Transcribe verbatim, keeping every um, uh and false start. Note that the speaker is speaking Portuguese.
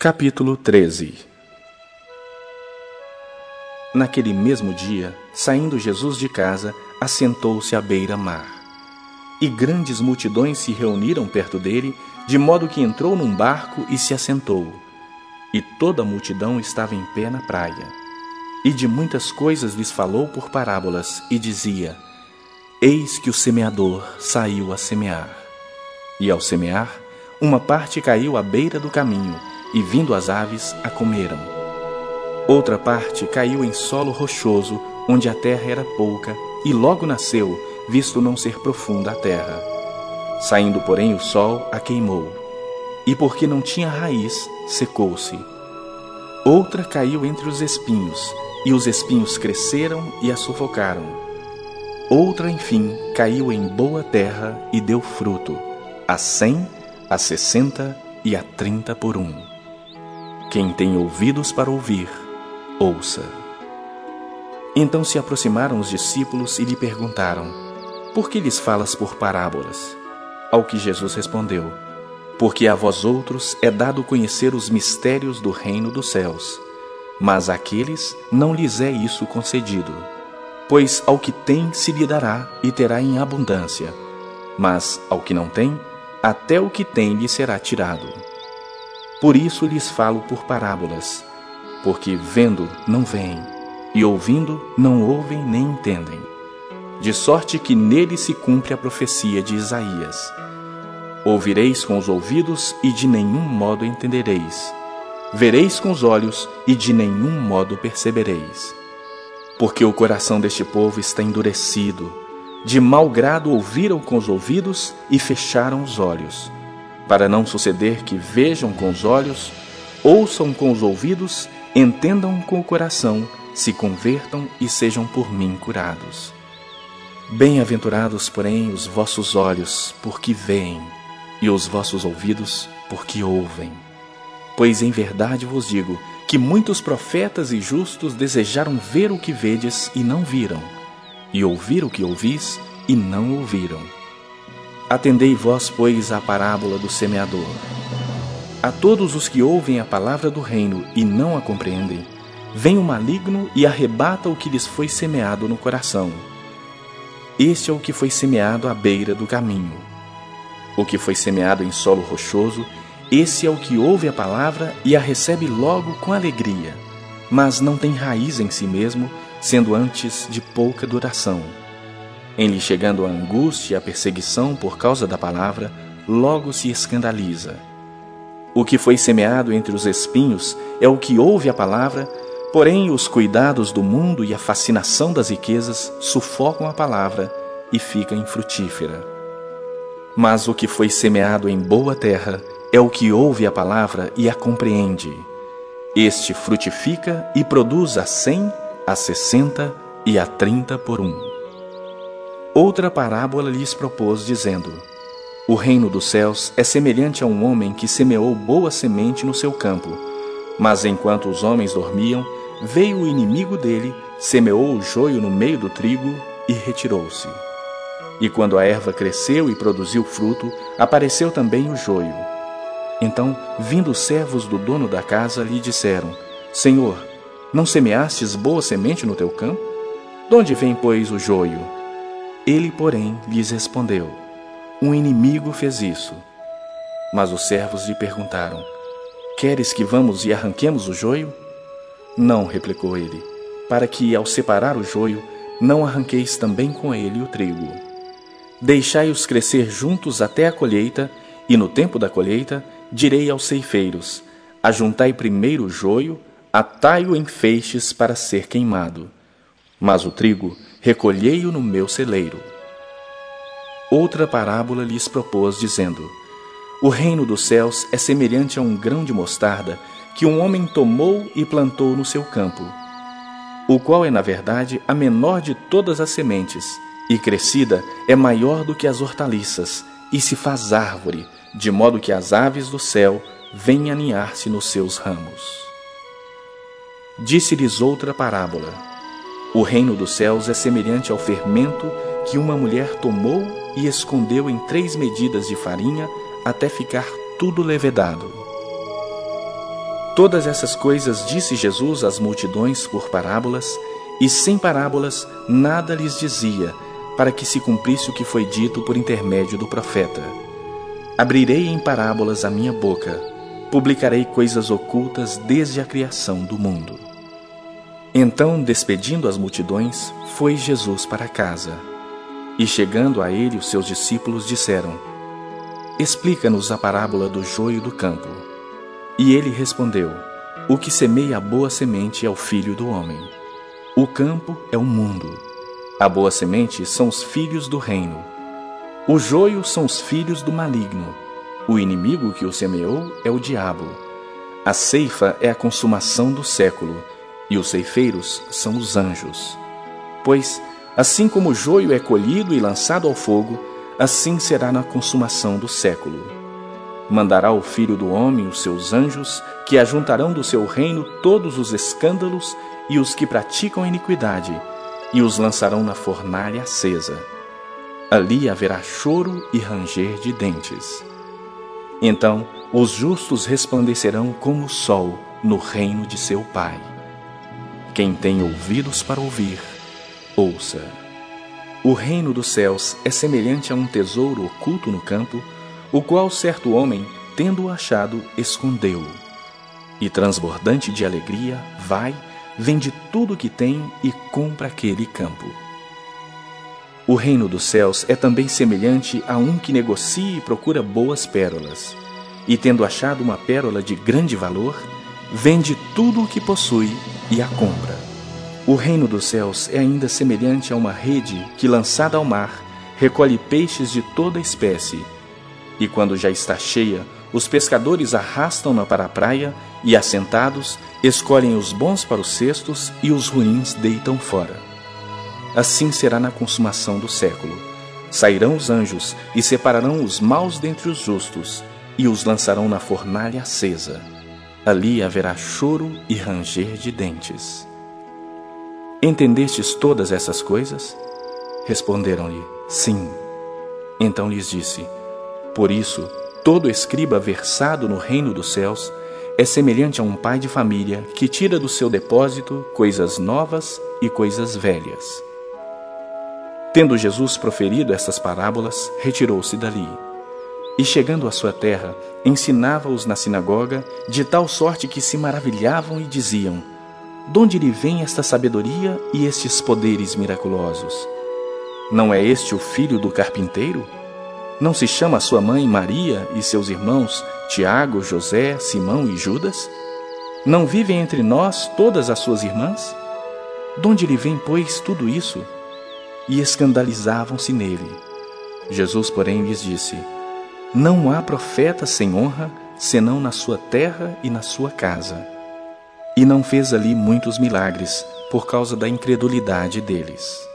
Capítulo treze. Naquele mesmo dia, saindo Jesus de casa, assentou-se à beira-mar. E grandes multidões se reuniram perto dele, de modo que entrou num barco e se assentou. E toda a multidão estava em pé na praia. E de muitas coisas lhes falou por parábolas, e dizia: Eis que o semeador saiu a semear. E ao semear, uma parte caiu à beira do caminho, e vindo as aves, a comeram. Outra parte caiu em solo rochoso, onde a terra era pouca, e logo nasceu, visto não ser profunda a terra. Saindo, porém, o sol a queimou, e porque não tinha raiz, secou-se. Outra caiu entre os espinhos, e os espinhos cresceram e a sufocaram. Outra, enfim, caiu em boa terra e deu fruto, a cem, a sessenta e a trinta por um. Quem tem ouvidos para ouvir, ouça. Então se aproximaram os discípulos e lhe perguntaram: Por que lhes falas por parábolas? Ao que Jesus respondeu: Porque a vós outros é dado conhecer os mistérios do reino dos céus, mas àqueles não lhes é isso concedido. Pois ao que tem se lhe dará e terá em abundância, mas ao que não tem, até o que tem lhe será tirado. Por isso lhes falo por parábolas, porque vendo não veem, e ouvindo não ouvem nem entendem. De sorte que nele se cumpre a profecia de Isaías: Ouvireis com os ouvidos e de nenhum modo entendereis. Vereis com os olhos e de nenhum modo percebereis. Porque o coração deste povo está endurecido, de mau grado ouviram com os ouvidos e fecharam os olhos, para não suceder que vejam com os olhos, ouçam com os ouvidos, entendam com o coração, se convertam e sejam por mim curados. Bem-aventurados, porém, os vossos olhos, porque veem, e os vossos ouvidos, porque ouvem. Pois em verdade vos digo que muitos profetas e justos desejaram ver o que vedes e não viram, e ouvir o que ouvis e não ouviram. Atendei vós, pois, à parábola do semeador. A todos os que ouvem a palavra do reino e não a compreendem, vem o maligno e arrebata o que lhes foi semeado no coração. Este é o que foi semeado à beira do caminho. O que foi semeado em solo rochoso, esse é o que ouve a palavra e a recebe logo com alegria, mas não tem raiz em si mesmo, sendo antes de pouca duração. Em lhe chegando a angústia e a perseguição por causa da palavra, logo se escandaliza. O que foi semeado entre os espinhos é o que ouve a palavra, porém os cuidados do mundo e a fascinação das riquezas sufocam a palavra e fica infrutífera. Mas o que foi semeado em boa terra é o que ouve a palavra e a compreende. Este frutifica e produz a cem, a sessenta e a trinta por um. Outra parábola lhes propôs, dizendo: O reino dos céus é semelhante a um homem que semeou boa semente no seu campo. Mas enquanto os homens dormiam, veio o inimigo dele, semeou o joio no meio do trigo e retirou-se. E quando a erva cresceu e produziu fruto, apareceu também o joio. Então, vindo os servos do dono da casa, lhe disseram: Senhor, não semeastes boa semente no teu campo? De onde vem, pois, o joio? Ele, porém, lhes respondeu: Um inimigo fez isso. Mas os servos lhe perguntaram: Queres que vamos e arranquemos o joio? Não, replicou ele, para que, ao separar o joio, não arranqueis também com ele o trigo. Deixai-os crescer juntos até a colheita, e no tempo da colheita direi aos ceifeiros: Ajuntai primeiro o joio, atai-o em feixes para ser queimado. Mas o trigo recolhei-o no meu celeiro. Outra parábola lhes propôs, dizendo: O reino dos céus é semelhante a um grão de mostarda que um homem tomou e plantou no seu campo, o qual é, na verdade, a menor de todas as sementes, e crescida é maior do que as hortaliças, e se faz árvore, de modo que as aves do céu vêm aninhar-se nos seus ramos. Disse-lhes outra parábola: O reino dos céus é semelhante ao fermento que uma mulher tomou e escondeu em três medidas de farinha até ficar tudo levedado. Todas essas coisas disse Jesus às multidões por parábolas, e sem parábolas nada lhes dizia, para que se cumprisse o que foi dito por intermédio do profeta. Abrirei em parábolas a minha boca, publicarei coisas ocultas desde a criação do mundo. Então, despedindo as multidões, foi Jesus para casa. E chegando a ele, os seus discípulos disseram: Explica-nos a parábola do joio do campo. E ele respondeu: O que semeia a boa semente é o filho do homem. O campo é o mundo. A boa semente são os filhos do reino. O joio são os filhos do maligno. O inimigo que o semeou é o diabo. A ceifa é a consumação do século, e os ceifeiros são os anjos. Pois, assim como o joio é colhido e lançado ao fogo, assim será na consumação do século. Mandará o Filho do Homem os seus anjos, que ajuntarão do seu reino todos os escândalos e os que praticam iniquidade, e os lançarão na fornalha acesa. Ali haverá choro e ranger de dentes. Então os justos resplandecerão como o sol no reino de seu Pai. Quem tem ouvidos para ouvir, ouça. O reino dos céus é semelhante a um tesouro oculto no campo, o qual certo homem, tendo-o achado, escondeu-o. E transbordante de alegria, vai, vende tudo o que tem e compra aquele campo. O reino dos céus é também semelhante a um que negocia e procura boas pérolas, e tendo achado uma pérola de grande valor, vende tudo o que possui e a compra. O reino dos céus é ainda semelhante a uma rede que, lançada ao mar, recolhe peixes de toda espécie, e quando já está cheia, os pescadores arrastam-na para a praia e, assentados, escolhem os bons para os cestos e os ruins deitam fora. Assim será na consumação do século. Sairão os anjos e separarão os maus dentre os justos e os lançarão na fornalha acesa. Ali haverá choro e ranger de dentes. Entendestes todas essas coisas? Responderam-lhe: Sim. Então lhes disse: Por isso, todo escriba versado no reino dos céus é semelhante a um pai de família que tira do seu depósito coisas novas e coisas velhas. Tendo Jesus proferido estas parábolas, retirou-se dali. E chegando à sua terra, ensinava-os na sinagoga, de tal sorte que se maravilhavam e diziam: De lhe vem esta sabedoria e estes poderes miraculosos? Não é este o filho do carpinteiro? Não se chama sua mãe Maria e seus irmãos Tiago, José, Simão e Judas? Não vivem entre nós todas as suas irmãs? De onde lhe vem, pois, tudo isso? E escandalizavam-se nele. Jesus, porém, lhes disse: Não há profeta sem honra, senão na sua terra e na sua casa. E não fez ali muitos milagres, por causa da incredulidade deles.